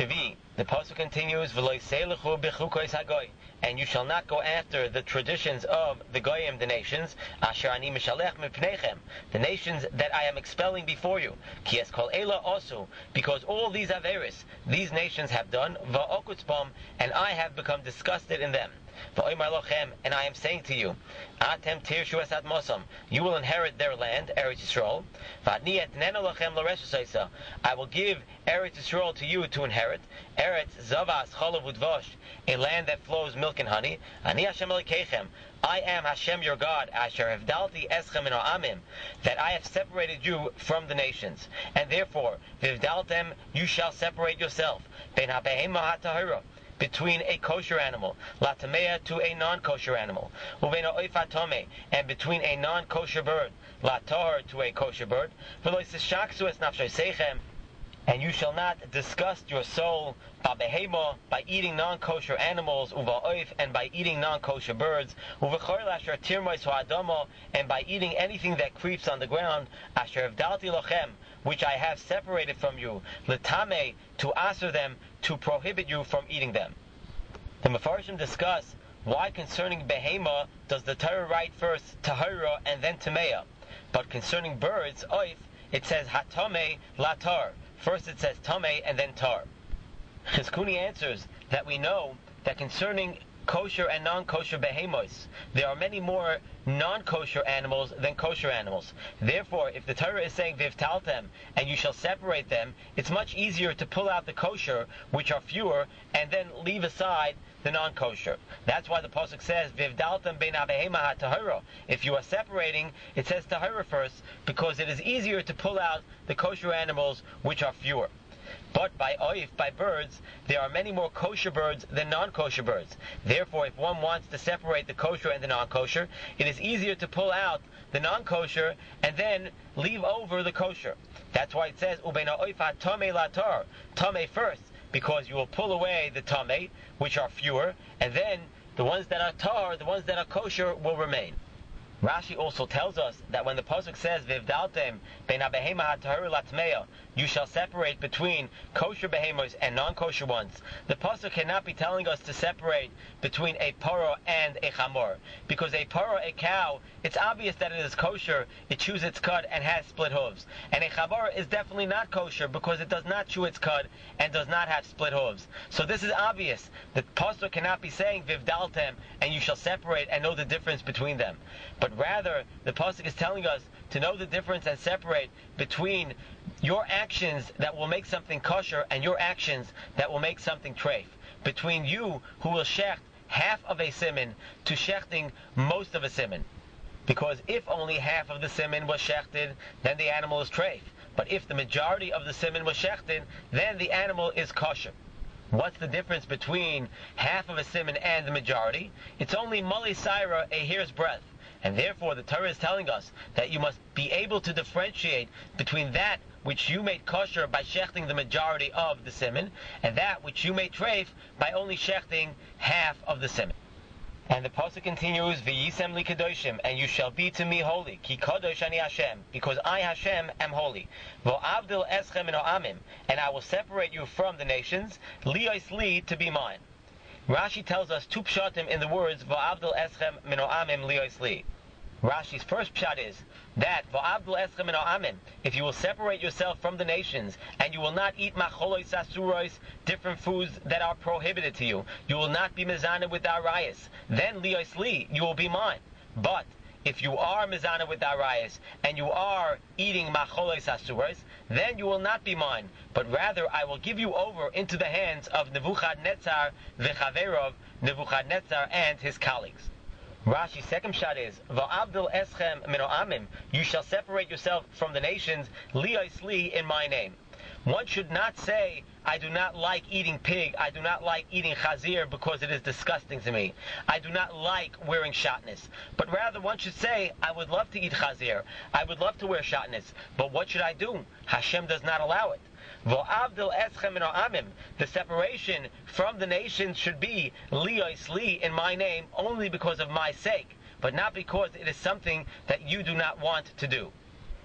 Shvi, the pasuk continues, "V'lo yiselechu b'chukos hagoy," and you shall not go after the traditions of the goyim, the nations, asher ani mishalech mipneichem, the nations that I am expelling before you. Ki es kol ela osu, because all these averis, these nations have done, va'okutzbom, and I have become disgusted in them. Va'omer lochem, and I am saying to you, atem tirshu esat mosam, you will inherit their land, Eretz Yisrael. Va'ani etnenu lochem l'reshes, I will give Eretz Yisrael to you to inherit. Eretz zavas cholav udvosh, a land that flows milk and honey. Ani Hashem Elokeichem, I am Hashem your God, asher hevdalti eschem min ha'amim, that I have separated you from the nations, and therefore vivdaltem, you shall separate yourself. Ben ha'behema ha'tahira, between a kosher animal, la tamea, to a non-kosher animal, uvein ha'oif tome, and between a non-kosher bird, la tahor, to a kosher bird, v'lo yisishaksu es nafshoseichem, and you shall not disgust your soul by eating non-kosher animals, uva'oif, and by eating non-kosher birds, uvechor asher tirmois ha'adamo, and by eating anything that creeps on the ground, asher hevdalti lochem, which I have separated from you, l'tameh, to aser them, to prohibit you from eating them. The Mefarshim discuss why concerning behema does the Torah write first tahira and then tameya, but concerning birds, oif, it says hatame latar. First it says tameh and then tar. Chizkuni answers that we know that concerning kosher and non-kosher behemos, there are many more non-kosher animals than kosher animals. Therefore, if the Torah is saying vivtaltem, and you shall separate them, it's much easier to pull out the kosher, which are fewer, and then leave aside the non-kosher. That's why the pasuk says vivdaltem bein habehema hatahira. If you are separating, it says tahira first, because it is easier to pull out the kosher animals, which are fewer. But by oif, by birds, there are many more kosher birds than non-kosher birds. Therefore, if one wants to separate the kosher and the non-kosher, it is easier to pull out the non-kosher and then leave over the kosher. That's why it says ubein ha'oif ha'tomei latar, tomei first, because you will pull away the tomei, which are fewer, and then the ones that are tar, the ones that are kosher, will remain. Rashi also tells us that when the pasuk says vivdaltem bein habehema hatahira latmeya, you shall separate between kosher behemos and non-kosher ones, the pasuk cannot be telling us to separate between a paro and a chamor, because a paro, a cow, it's obvious that it is kosher, it chews its cud and has split hooves, and a chamor is definitely not kosher because it does not chew its cud and does not have split hooves. So this is obvious. The pasuk cannot be saying vivdaltem and you shall separate and know the difference between them, but rather the pasuk is telling us to know the difference and separate between your actions that will make something kosher and your actions that will make something treif. Between you who will shecht half of a siman to shechting most of a siman. Because if only half of the siman was shechted, then the animal is treif. But if the majority of the siman was shechted, then the animal is kosher. What's the difference between half of a siman and the majority? It's only mali saira, a hair's breadth. And therefore the Torah is telling us that you must be able to differentiate between that which you made kosher by shechting the majority of the siman, and that which you made treif by only shechting half of the siman. And the pasuk continues, V'yisem li kadoshim, and you shall be to me holy, ki kadosh ani Hashem, because I Hashem am holy. V'avdil eschem min ha'amim, and I will separate you from the nations, lios li, to be mine. Rashi tells us two pshatim in the words Va'avdil eschem min ha'amim lios li. Rashi's first pshat is that Va'avdil eschem min ha'amim, if you will separate yourself from the nations and you will not eat macholos asuros, different foods that are prohibited to you, you will not be mizana with arayas, then lios li, you will be mine. But if you are mizana with arayas and you are eating macholos asuros, then you will not be mine, but rather I will give you over into the hands of Nebuchadnezzar v'chaverov, Nebuchadnezzar and his colleagues. Rashi's second shot is Va'avdil eschem min ha'amim, you shall separate yourself from the nations, lios li, in my name. One should not say, I do not like eating pig, I do not like eating chazir because it is disgusting to me. I do not like wearing shatnez. But rather one should say, I would love to eat chazir, I would love to wear shatnez, but what should I do? Hashem does not allow it. V'avdil eschem min ha'amim, the separation from the nations should be lios li, in my name, only because of my sake, but not because it is something that you do not want to do.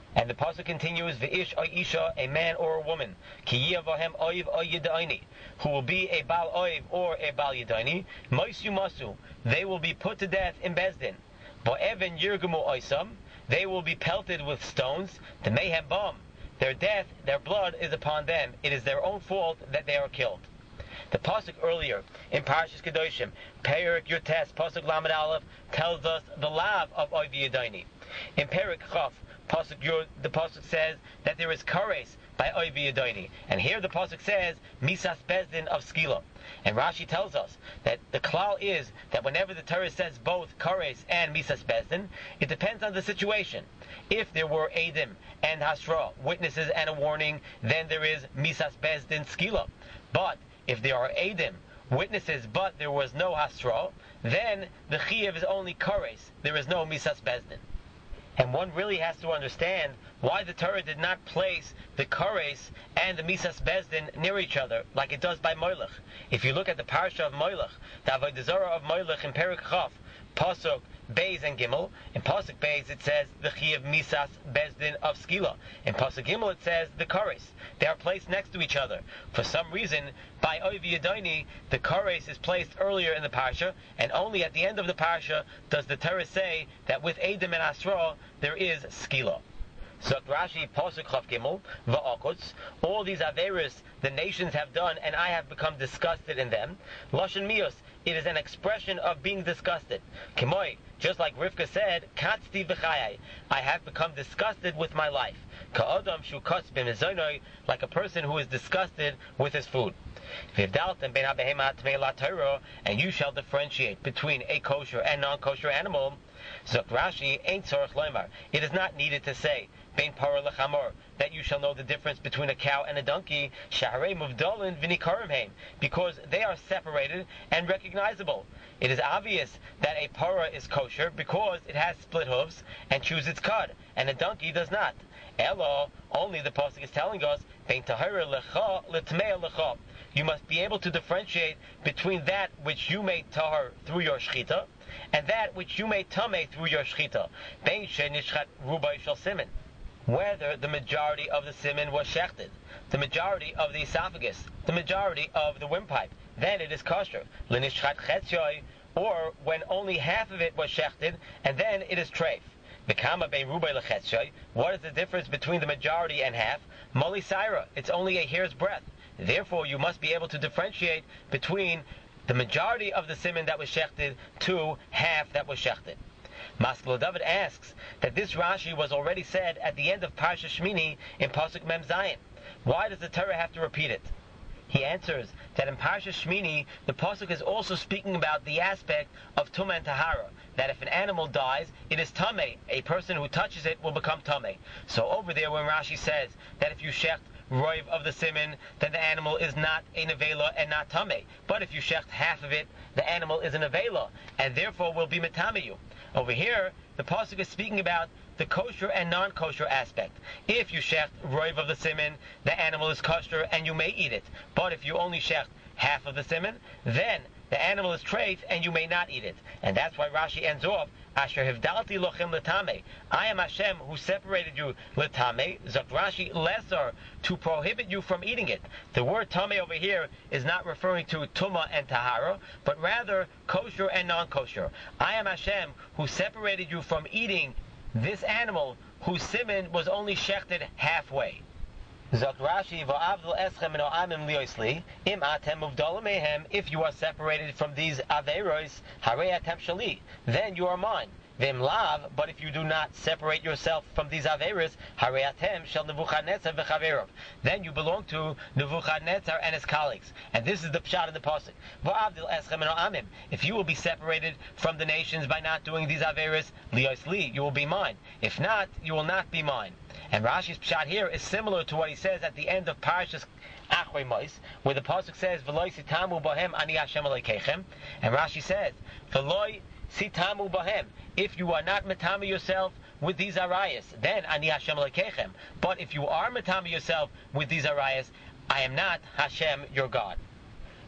And the pasuk continues, V'ish o isha, a man or a woman, ki yiyavahem oiv o yidaini, who will be a bal oiv or a bal yidaini, moisu masu, they will be put to death in Bezdin. Bo'even yirgumu oisam, they will be pelted with stones, the mayhem bomb. Their death, their blood is upon them. It is their own fault that they are killed. The pasuk earlier in Parashas Kedoshim, Perik Yutes, pasuk Lamed Aleph, tells us the lav of oiv yidaini. In Perik Chaf, pasuk Yud, the pasuk says that there is kares by oiv yidaini, and here the pasuk says misas bezdin of skila. And Rashi tells us that the klal is that whenever the Torah says both kares and misas bezdin, it depends on the situation. If there were edim and hasra, witnesses and a warning, then there is misas bezdin skila. But if there are edim, witnesses, but there was no hasra, then the chiyuv is only kares. There is no misas bezdin. And one really has to understand why the Torah did not place the kares and the misas bezdin near each other like it does by Moilech. If you look at the parasha of Moilech, the Avodah Zarah of Moilech in Perik Chaf, pasuk Beis and Gimel. In pasuk Beis it says the chiyuv misas bezdin of skila. In pasuk Gimel it says the kares. They are placed next to each other. For some reason, by oiv yidaini, the kares is placed earlier in the parsha, and only at the end of the parsha does the Torah say that with edim and asra there is skila. So Rashi, pasuk Chaf Gimel, va'akutz, all these averis the nations have done, and I have become disgusted in them. Lashon mios, it is an expression of being disgusted. Kimoi, just like Rivka said, katzti v'chayai, I have become disgusted with my life. Ka'adam shu katz b'mezonoi, like a person who is disgusted with his food. V'ivdaltem ben ha'behema t'mei la Torah, and you shall differentiate between a kosher and non-kosher animal. Zok Rashi, ain't tzorach loymar, it is not needed to say, bein parah lechamor, that you shall know the difference between a cow and a donkey, shaharei muvdalin v'nikarim heim, because they are separated and recognizable. It is obvious that a parah is kosher because it has split hooves and chews its cud, and a donkey does not. Elo, only the pasuk is telling us, bein tahara lecha l'tmei lecha. You must be able to differentiate between that which you made tahar through your shchita, and that which you made tameh through your shchita. Bein she'nishchat rubai shel simen, whether the majority of the simen was shechted, the majority of the esophagus, the majority of the windpipe, then it is kosher. L'nishchat chetzyoy, or when only half of it was shechted, and then it is treif. V'kama bein rubai lechetzyoy, what is the difference between the majority and half? Moli saira, it's only a hair's breadth. Therefore, you must be able to differentiate between the majority of the siman that was shechted to half that was shechted. Maskelo David asks that this Rashi was already said at the end of Parsha Shmini in Pasuk Mem Zayin. Why does the Torah have to repeat it? He answers that in Parsha Shmini, the Pasuk is also speaking about the aspect of Tumah and Tahara, that if an animal dies, it is Tameh. A person who touches it will become Tameh. So over there when Rashi says that if you shecht roiv of the siman, then the animal is not a nevela and not tameh. But if you shecht half of it, the animal is a nevela, and therefore will be metameyu. Over here, the pasuk is speaking about the kosher and non-kosher aspect. If you shecht roiv of the siman, the animal is kosher and you may eat it. But if you only shecht half of the siman, then the animal is treif and you may not eat it. And that's why Rashi ends off, Asher hivdalti lochem letame. I am Hashem who separated you letame. Zok Rashi lesser, to prohibit you from eating it. The word tame over here is not referring to tuma and tahara, but rather kosher and non-kosher. I am Hashem who separated you from eating this animal whose siman was only shechted halfway. Zok Rashi, va'avdol eschem and o'amim liosli, im atem uvdala mehem, if you are separated from these averos, harei atem shali, then you are mine. Vim lav, but if you do not separate yourself from these averos, harei atem shel Nebuchadnezzar v'chaverov, then you belong to Nebuchadnezzar and his colleagues. And this is the pshat in the pasuk. Va'avdol eschem and o'amim, if you will be separated from the nations by not doing these averos, liosli, you will be mine. If not, you will not be mine. And Rashi's pshat here is similar to what he says at the end of Parashas Achrei Mos, where the pasuk says, "V'loi sitamu bahem ani Hashem Elokeichem," and Rashi says, "V'loi sitamu bahem." If you are not metame yourself with these arayas, then ani Hashem Elokeichem. But if you are metame yourself with these arayas, I am not Hashem your God.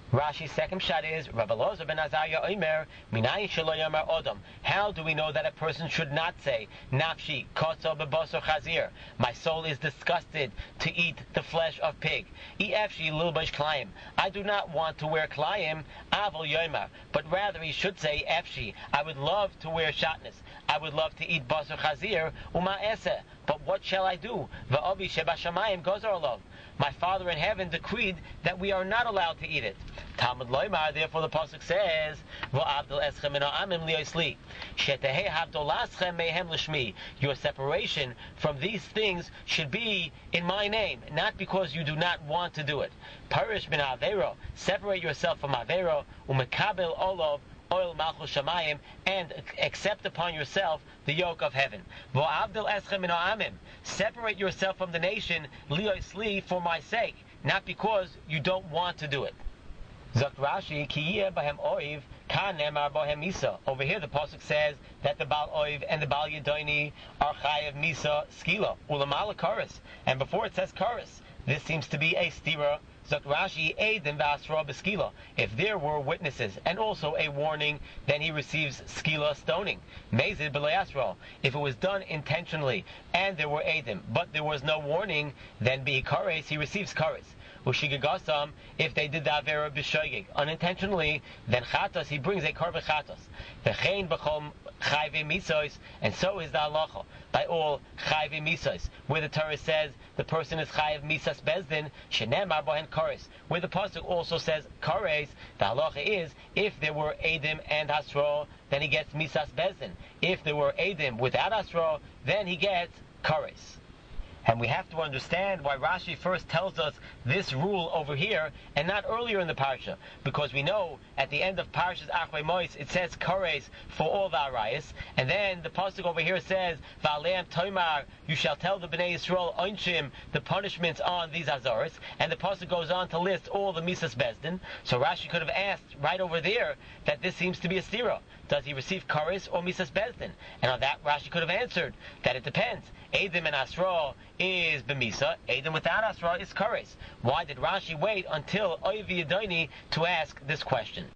Rashi's second shot is Rav Elazar ben Azariah Omer Minayin shelo yomer Odom. How do we know that a person should not say Nafshi kotzo bebasar chazir? My soul is disgusted to eat the flesh of pig. Efshi lilbash klayim. I do not want to wear klayim avol yomer, but rather he should say Efshi. I would love to wear shatnez. I would love to eat basar chazir uma eseh. But what shall I do? Va'avi shebashamayim gozar olav. My Father in heaven decreed that we are not allowed to eat it. Talmud Loimar, therefore the pasuk says, "Va'avdol eschem min ha'amim li'osli, shetehei havdolaschem mehem l'shmi." Your separation from these things should be in my name, not because you do not want to do it. Parish min ha'avero, separate yourself from avero, umekabel olav oil malchus shamayim, and accept upon yourself the yoke of heaven. V'avdol eschem min ha'amim, separate yourself from the nation li'osli, for my sake, not because you don't want to do it. Zok Rashi, ki yeh bahem oiv, kan nemar bahem misa. Over here the pasuk says that the Baal Oiv and the Baal Yedoni are chayav misa skila, ulamala karis. And before it says karis, this seems to be a stira. Zok Rashi, eidim v'asra b'skila. If there were witnesses and also a warning, then he receives skila, stoning. Mezid b'le'asra. If it was done intentionally and there were eidim, but there was no warning, then be kares, he receives kares. Ushigagasam, if they did the avera b'shoigig unintentionally, then chatos, he brings a korban chatos. V'chein b'chom chayve misos, and so is the halacha by all chayve misos, where the Torah says the person is chayav misas bezdin, shenemar bohen kares. Where the pasuk also says kares, the halacha is if there were edim and hasra, then he gets misas bezdin. If there were edim without hasra, then he gets kares. And we have to understand why Rashi first tells us this rule over here and not earlier in the parsha, because we know at the end of Parshas Achrei Mos it says kares for all the arayos, and then the pasuk over here says Va'aleim Toimar, you shall tell the Bnei Yisrael onshim, the punishments on these azaros, and the pasuk goes on to list all the misas bezdin. So Rashi could have asked right over there that this seems to be a stira. Does he receive kares or misas bezdin? And on that Rashi could have answered that it depends. Edim and Asra is b'misa. Edim without Asra is kares. Why did Rashi wait until Oiv Yedoni to ask this question?